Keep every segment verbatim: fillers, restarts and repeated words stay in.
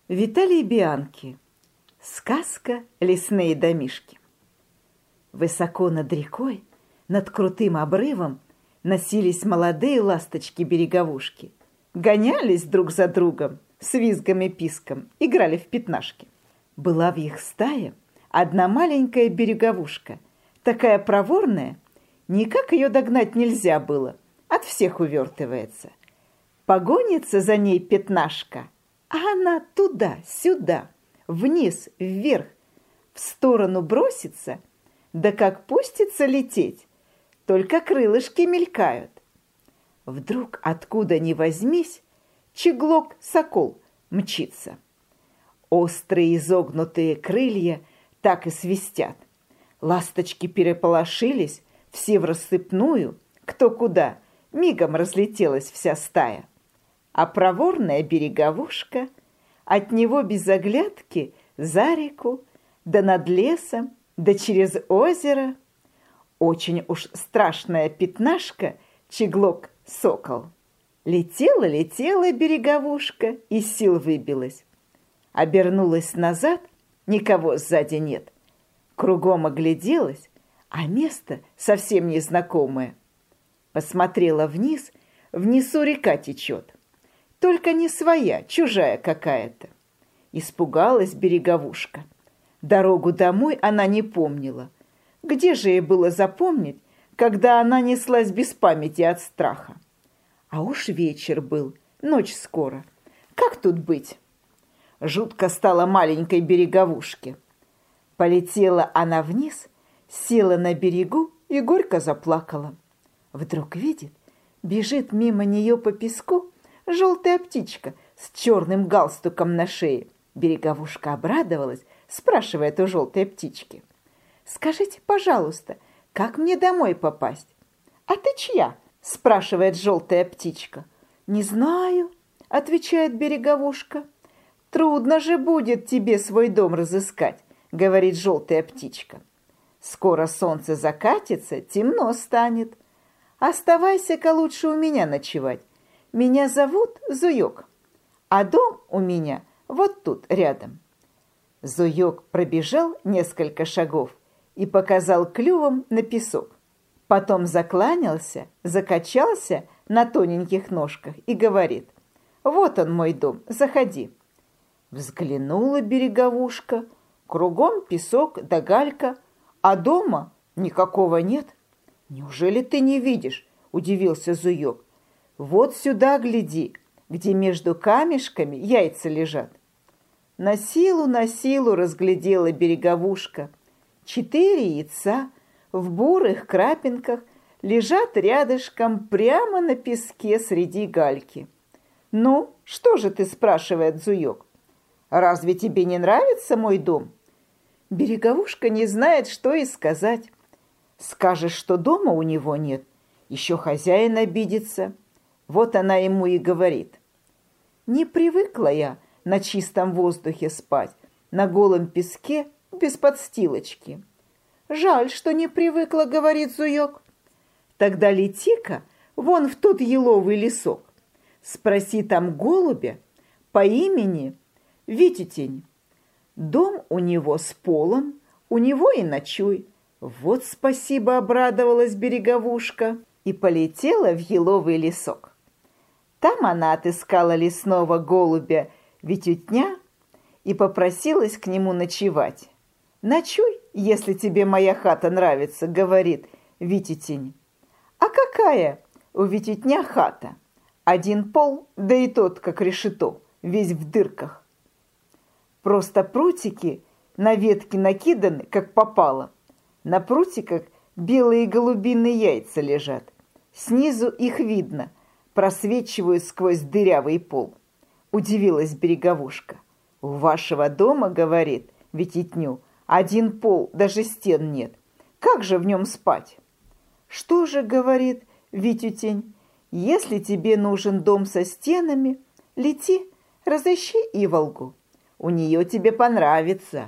Виталий Бианки. Сказка «Лесные домишки». Высоко над рекой, над крутым обрывом, носились молодые ласточки-береговушки. Гонялись друг за другом, с визгом и писком, играли в пятнашки. Была в их стае одна маленькая береговушка, такая проворная, никак ее догнать нельзя было, от всех увертывается. Погонится за ней пятнашка, а она туда-сюда, вниз, вверх, в сторону бросится, да как пустится лететь, только крылышки мелькают. Вдруг, откуда ни возьмись, чеглок-сокол мчится. Острые изогнутые крылья так и свистят. Ласточки переполошились, все врассыпную, кто куда, мигом разлетелась вся стая. А проворная береговушка от него без оглядки за реку, да над лесом, да через озеро. Очень уж страшная пятнашка, чеглок-сокол. Летела-летела береговушка, из сил выбилась. Обернулась назад, никого сзади нет. Кругом огляделась, а место совсем незнакомое. Посмотрела вниз, внизу река течет. Только не своя, чужая какая-то. Испугалась береговушка. Дорогу домой она не помнила. Где же ей было запомнить, когда она неслась без памяти от страха? А уж вечер был, ночь скоро. Как тут быть? Жутко стало маленькой береговушке. Полетела она вниз, села на берегу и горько заплакала. Вдруг видит, бежит мимо нее по песку желтая птичка с черным галстуком на шее. Береговушка обрадовалась, спрашивает у желтой птички: «Скажите, пожалуйста, как мне домой попасть?» «А ты чья?» – спрашивает желтая птичка. «Не знаю», – отвечает береговушка. «Трудно же будет тебе свой дом разыскать», – говорит желтая птичка. «Скоро солнце закатится, темно станет. Оставайся-ка лучше у меня ночевать. Меня зовут Зуёк, а дом у меня вот тут рядом». Зуёк пробежал несколько шагов и показал клювом на песок. Потом закланялся, закачался на тоненьких ножках и говорит: «Вот он, мой дом, заходи». Взглянула береговушка, кругом песок да галька, а дома никакого нет. «Неужели ты не видишь?» – удивился Зуёк. «Вот сюда гляди, где между камешками яйца лежат». На силу, на силу разглядела береговушка. Четыре яйца в бурых крапинках лежат рядышком прямо на песке среди гальки. «Ну, что же ты?» – спрашивает Зуёк. «Разве тебе не нравится мой дом?» Береговушка не знает, что и сказать. Скажешь, что дома у него нет, еще хозяин обидится. Вот она ему и говорит: «Не привыкла я на чистом воздухе спать, на голом песке без подстилочки». «Жаль, что не привыкла», — говорит Зуёк. «Тогда лети-ка вон в тот еловый лесок. Спроси там голубя по имени Витютень. Дом у него с полом, у него и ночуй». «Вот спасибо», — обрадовалась береговушка и полетела в еловый лесок. Там она отыскала лесного голубя Витютня и попросилась к нему ночевать. «Ночуй, если тебе моя хата нравится», — говорит Витютень. «А какая у Витютня хата? Один пол, да и тот, как решето, весь в дырках. Просто прутики на ветке накиданы, как попало. На прутиках белые голубиные яйца лежат. Снизу их видно, просвечивают сквозь дырявый пол». Удивилась береговушка. «У вашего дома, — говорит Витютню, — один пол, даже стен нет. Как же в нем спать?» «Что же, — говорит Витютень, — если тебе нужен дом со стенами, лети, разыщи иволгу. У нее тебе понравится».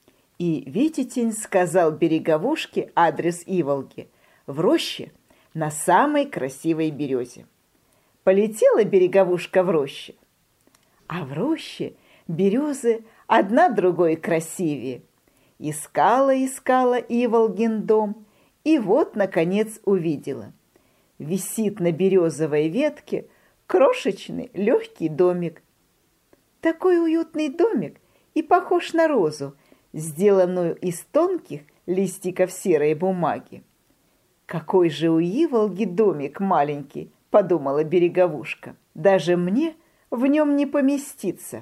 И Витютень сказал береговушке адрес иволги в роще на самой красивой березе. Полетела береговушка в роще. А в роще Березы одна другой красивее. Искала, искала Иволгин дом, и вот, наконец, увидела. Висит на березовой ветке крошечный легкий домик. Такой уютный домик и похож на розу, сделанную из тонких листиков серой бумаги. «Какой же у Иволги домик маленький!» – подумала Береговушка. «Даже мне в нем не поместиться».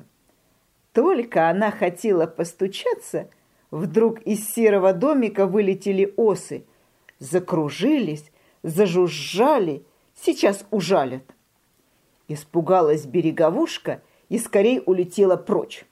Только она хотела постучаться, вдруг из серого домика вылетели осы, закружились, зажужжали, сейчас ужалят. Испугалась Береговушка и скорей улетела прочь.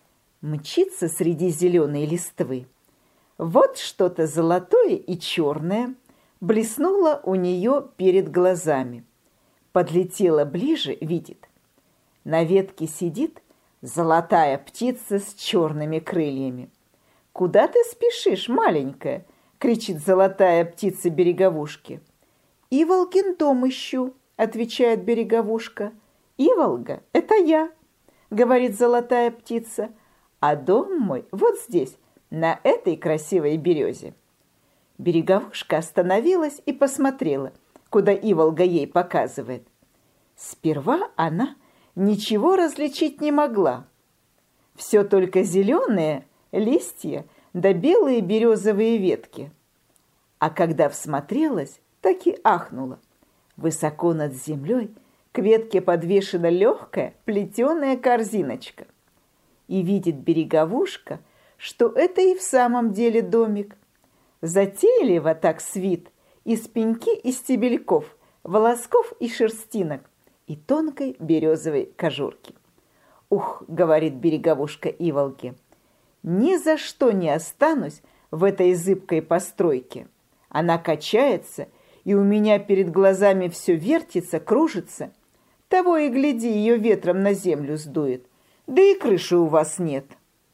Мчится среди зеленой листвы. Вот что-то золотое и черное блеснуло у нее перед глазами. Подлетела ближе, видит. На ветке сидит золотая птица с черными крыльями. «Куда ты спешишь, маленькая?» — кричит золотая птица Береговушке. «Иволгин дом ищу», — отвечает Береговушка. «Иволга, это я», — говорит золотая птица. «А дом мой вот здесь, на этой красивой березе». Береговушка остановилась и посмотрела, куда Иволга ей показывает. Сперва она ничего различить не могла. Все только зеленые листья да белые березовые ветки. А когда всмотрелась, так и ахнула. Высоко над землей к ветке подвешена легкая плетеная корзиночка. И видит Береговушка, что это и в самом деле домик. Затейливо так свит из пеньки и стебельков, волосков и шерстинок и тонкой березовой кожурки. «Ух, — говорит Береговушка Иволге, — ни за что не останусь в этой зыбкой постройке. Она качается, и у меня перед глазами все вертится, кружится. Того и гляди, ее ветром на землю сдует. Да и крыши у вас нет».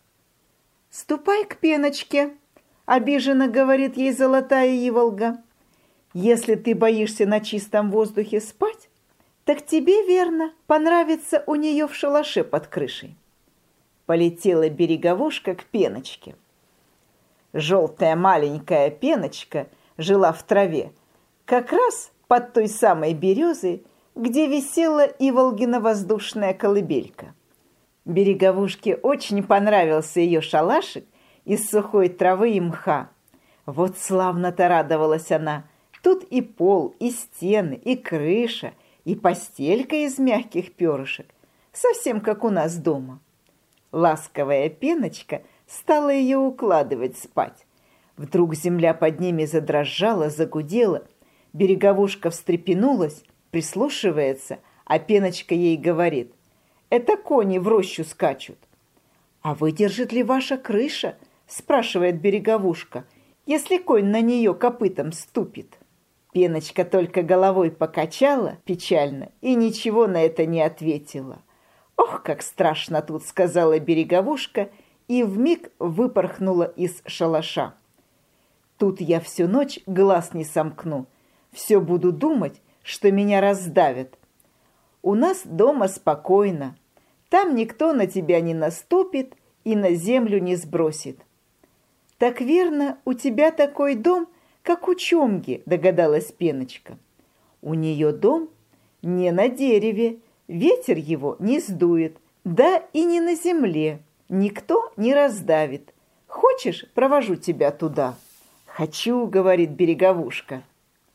«Ступай к пеночке», — обиженно говорит ей золотая Иволга. «Если ты боишься на чистом воздухе спать, так тебе, верно, понравится у нее в шалаше под крышей». Полетела Береговушка к пеночке. Желтая маленькая пеночка жила в траве, как раз под той самой березой, где висела Иволгина воздушная колыбелька. Береговушке очень понравился ее шалашик из сухой травы и мха. Вот славно-то радовалась она. Тут и пол, и стены, и крыша, и постелька из мягких перышек, совсем как у нас дома. Ласковая пеночка стала ее укладывать спать. Вдруг земля под ними задрожала, загудела. Береговушка встрепенулась, прислушивается, а пеночка ей говорит: «Это кони в рощу скачут». «А выдержит ли ваша крыша?» – спрашивает Береговушка, «если конь на нее копытом ступит». Пеночка только головой покачала печально и ничего на это не ответила. «Ох, как страшно тут!» – сказала Береговушка и вмиг выпорхнула из шалаша. «Тут я всю ночь глаз не сомкну, все буду думать, что меня раздавят. У нас дома спокойно, там никто на тебя не наступит и на землю не сбросит». «Так верно, у тебя такой дом, как у Чомги», — догадалась Пеночка. «У нее дом не на дереве, ветер его не сдует, да и не на земле, никто не раздавит. Хочешь, провожу тебя туда?» «Хочу», — говорит Береговушка.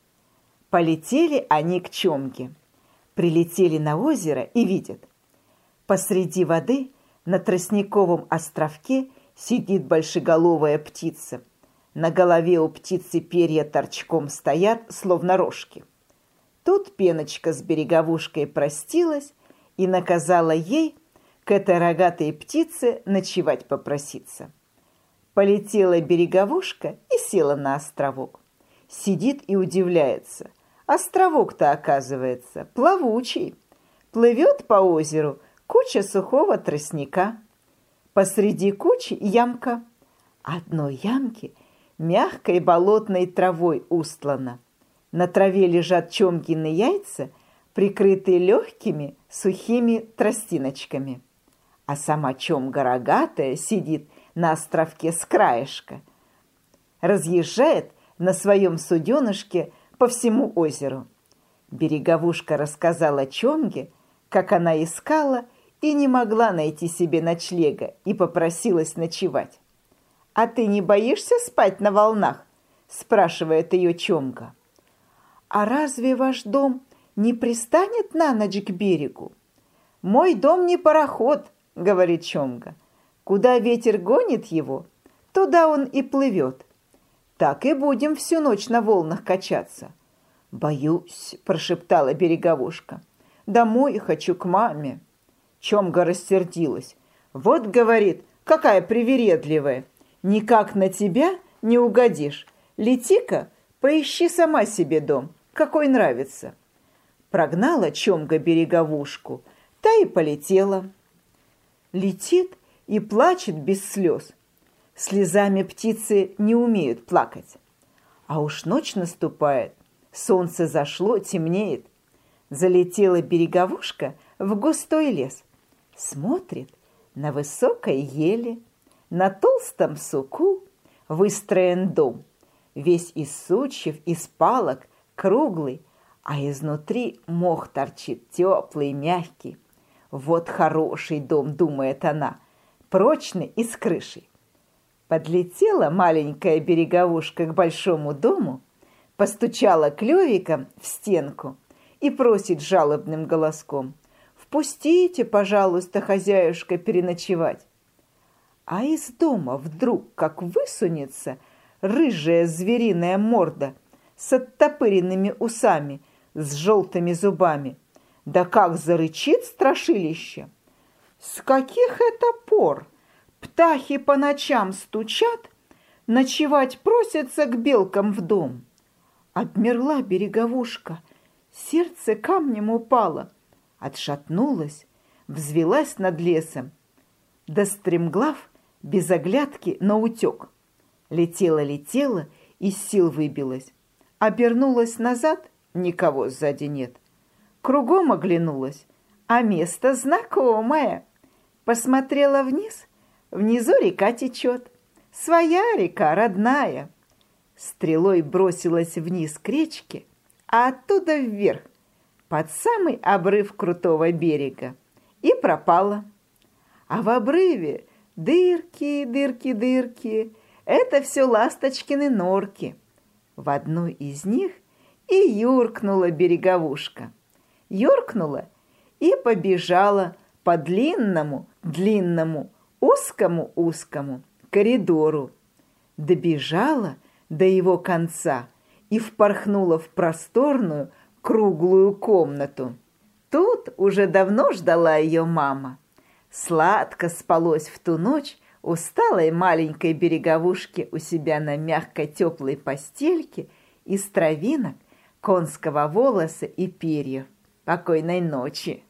Полетели они к Чомге. Прилетели на озеро и видят. Посреди воды на тростниковом островке сидит большеголовая птица. На голове у птицы перья торчком стоят, словно рожки. Тут Пеночка с Береговушкой простилась и наказала ей к этой рогатой птице ночевать попроситься. Полетела Береговушка и села на островок. Сидит и удивляется. Островок-то, оказывается, плавучий. Плывет по озеру куча сухого тростника. Посреди кучи ямка. Одной ямки мягкой болотной травой устлана. На траве лежат Чомкины яйца, прикрытые легкими сухими тростиночками. а сама Чомга рогатая сидит на островке с краешка, разъезжает на своем суденышке по всему озеру. Береговушка рассказала Чомге, как она искала и не могла найти себе ночлега и попросилась ночевать. «А ты не боишься спать на волнах?» – спрашивает ее Чомга. «А разве ваш дом не пристанет на ночь к берегу?» «Мой дом не пароход», – говорит Чомга. «Куда ветер гонит его, туда он и плывет. Так и будем всю ночь на волнах качаться». «Боюсь», – прошептала Береговушка. «Домой хочу, к маме». Чомга рассердилась. «Вот, — говорит, — какая привередливая! Никак на тебя не угодишь. Лети-ка, поищи сама себе дом, какой нравится». Прогнала Чомга Береговушку, та и полетела. Летит и плачет без слез. Слезами птицы не умеют плакать. А уж ночь наступает, солнце зашло, темнеет. Залетела Береговушка в густой лес. Смотрит, на высокой еле, на толстом суку выстроен дом. Весь из сучьев, из палок, круглый, а изнутри мох торчит теплый, мягкий. Вот хороший дом, думает она, прочный и с крышей. Подлетела маленькая Береговушка к большому дому, постучала клювиком в стенку и просит жалобным голоском: «Впустите, пожалуйста, хозяюшка, переночевать». А из дома вдруг, как высунется рыжая звериная морда с оттопыренными усами, с желтыми зубами, да как зарычит страшилище! С каких это пор птахи по ночам стучат, ночевать просятся к белкам в дом? Обмерла Береговушка, сердце камнем упало, отшатнулась, взвелась над лесом, да стремглав, без оглядки, наутек. Летела-летела, из сил выбилась. Обернулась назад, никого сзади нет. Кругом оглянулась, а место знакомое. Посмотрела вниз, внизу река течет. Своя река, родная. Стрелой бросилась вниз к речке, а оттуда вверх, под самый обрыв крутого берега, и пропала. А в обрыве дырки, дырки, дырки. Это все ласточкины норки. В одну из них и юркнула Береговушка. Юркнула и побежала по длинному, длинному, узкому, узкому коридору. Добежала до его конца и впорхнула в просторную, круглую комнату. Тут уже давно ждала ее мама. Сладко спалось в ту ночь усталой маленькой Береговушке у себя на мягкой теплой постельке из травинок, конского волоса и перьев. Покойной ночи!